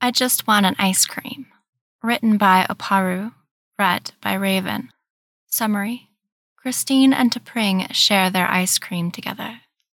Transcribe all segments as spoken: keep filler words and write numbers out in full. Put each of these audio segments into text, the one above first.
I Just Want an Ice Cream. Written by Oparu. Read by Raven. Summary. Christine and T'Pring share their ice cream together.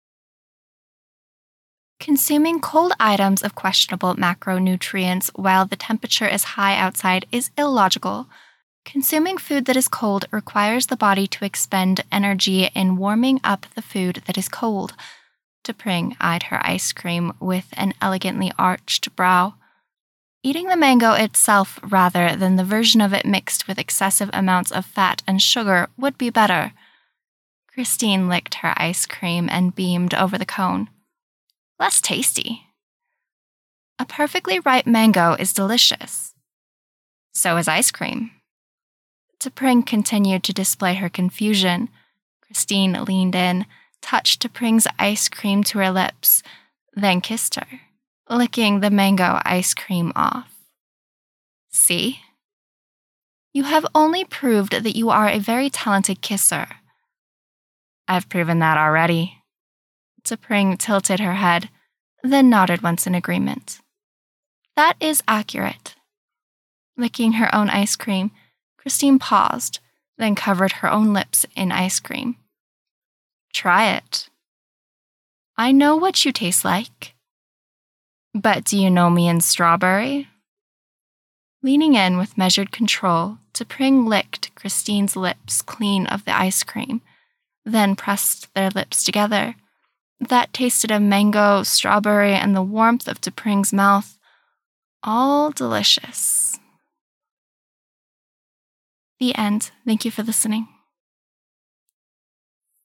Consuming cold items of questionable macronutrients while the temperature is high outside is illogical. Consuming food that is cold requires the body to expend energy in warming up the food that is cold. T'Pring eyed her ice cream with an elegantly arched brow. Eating the mango itself rather than the version of it mixed with excessive amounts of fat and sugar would be better. Christine licked her ice cream and beamed over the cone. Less tasty. A perfectly ripe mango is delicious. So is ice cream. T'Pring continued to display her confusion. Christine leaned in, touched T'Pring's ice cream to her lips, then kissed her, licking the mango ice cream off. See? You have only proved that you are a very talented kisser. I've proven that already. T'Pring tilted her head, then nodded once in agreement. That is accurate. Licking her own ice cream, Christine paused, then covered her own lips in ice cream. Try it. I know what you taste like. But do you know me in strawberry? Leaning in with measured control, T'Pring licked Christine's lips clean of the ice cream, then pressed their lips together. That tasted of mango, strawberry, and the warmth of T'Pring's mouth. All delicious. The end. Thank you for listening.